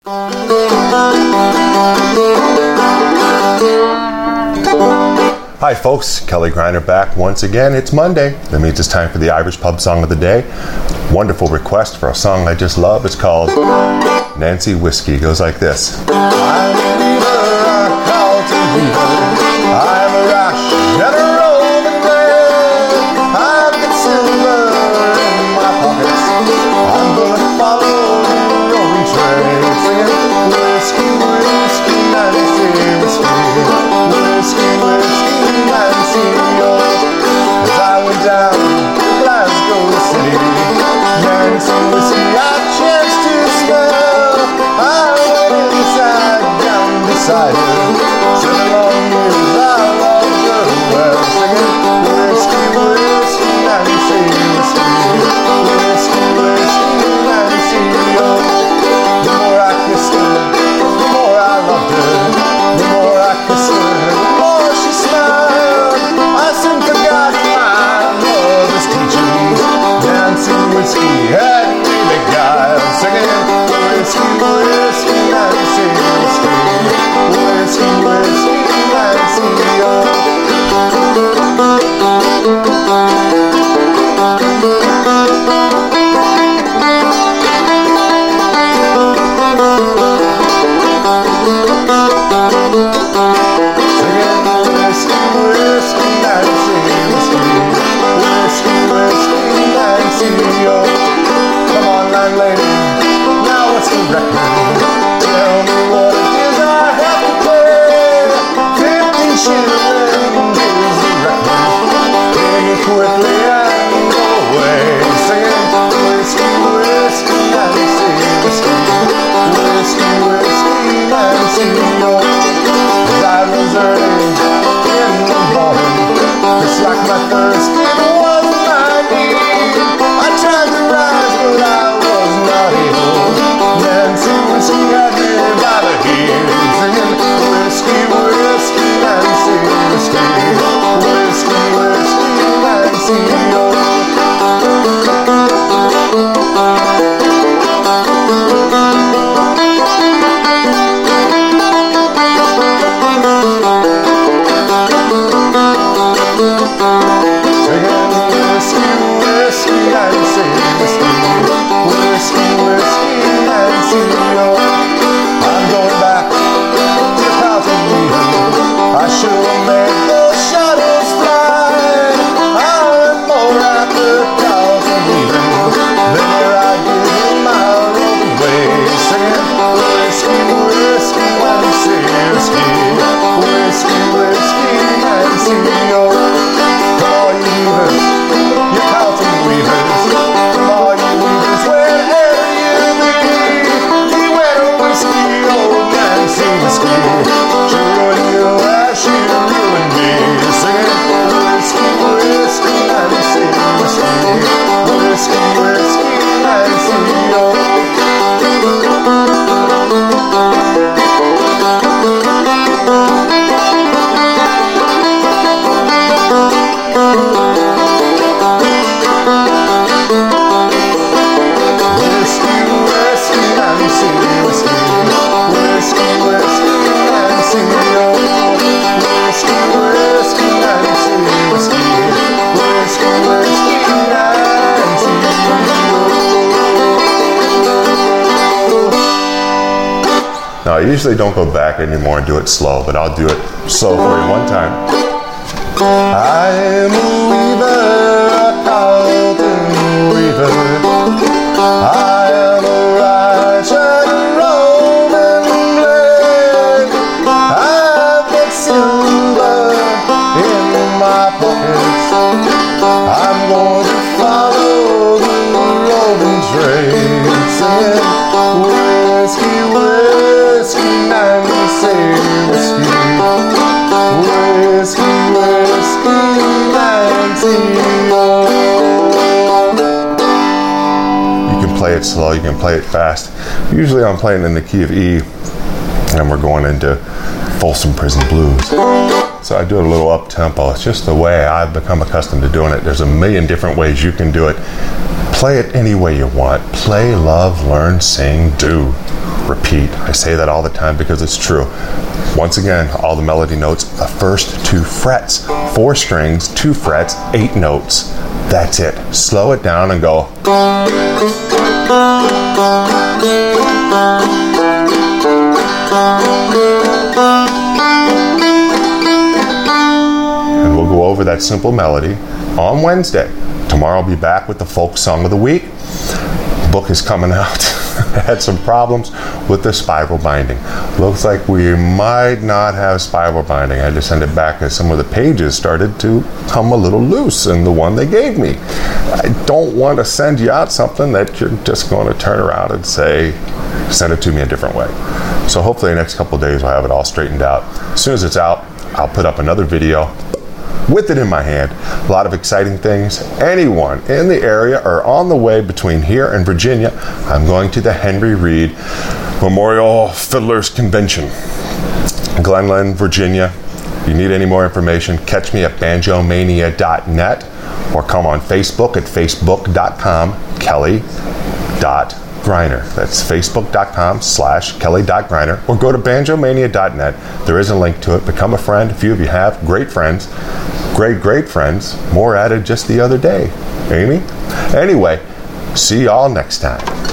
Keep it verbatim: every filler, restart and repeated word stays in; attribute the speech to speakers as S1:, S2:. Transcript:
S1: Hi folks, Kelly Griner back once again. It's Monday. That means it's time for the Irish Pub Song of the Day. Wonderful request for a song I just love. It's called Nancy Whiskey. It goes like this. I'm a weaver, a Carlton weaver. I'm a rash and a roving red. I've got silver in my pockets. I'm gonna follow the rolling train, singing whiskey, whiskey, Nancy whiskey. Whiskey, whiskey, Nancy, oh. As I went down to Glasgow City, Nancy whiskey I chanced to smell. I went inside, down beside her, seven long years I loved her well, singing whiskey, whiskey, Nancy, whiskey. Whiskey, whiskey, Nancy, oh. The more I kissed her, the more I loved her. The more I kissed her, the more she smiled. I soon forgot my mother's teachings. Nancy Whiskey had me beguiled, singing whiskey, whiskey, Nancy Whiskey. Whiskey, whiskey, Nancy, oh. Now, I usually don't go back anymore and do it slow, but I'll do it slow for you one time. I'm a weaver, a Carlton weaver. I am a Russian roving blade. I've got silver in my pockets. I'm going to follow the roving trade, singing whiskey, whiskey, Nancy whiskey. Whiskey, whiskey, Nancy, oh. You can play it slow, you can play it fast. Usually I'm playing in the key of E, and we're going into Folsom Prison Blues. So I do it a little up-tempo. It's just the way I've become accustomed to doing it. There's a million different ways you can do it. Play it any way you want. Play, love, learn, sing, do. repeat. I say that all the time because it's true. Once again, all the melody notes, the first two frets, four strings, two frets, eight notes. That's it. Slow it down and go. And we'll go over that simple melody on Wednesday. Tomorrow I'll be back with the folk song of the week. Book is coming out. I had some problems with the spiral binding. Looks like we might not have spiral binding. I had to send it back as some of the pages started to come a little loose in the one they gave me. I don't want to send you out something that you're just going to turn around and say, send it to me a different way. So hopefully the next couple of days we'll have it all straightened out. As soon as it's out, I'll put up another video with it in my hand. A lot of exciting things. Anyone in the area or on the way between here and Virginia, I'm going to the Henry Reed Memorial Fiddlers Convention, Glenlyn, Virginia. If you need any more information, catch me at banjo mania dot net or come on Facebook at facebook dot com kelly dot griner. That's facebook dot com slash kelly dot griner, or go to banjo mania dot net. There is a link to it. Become a friend. A few of you have great friends. Great, great friends. More added just the other day. Amy? Anyway, see y'all next time.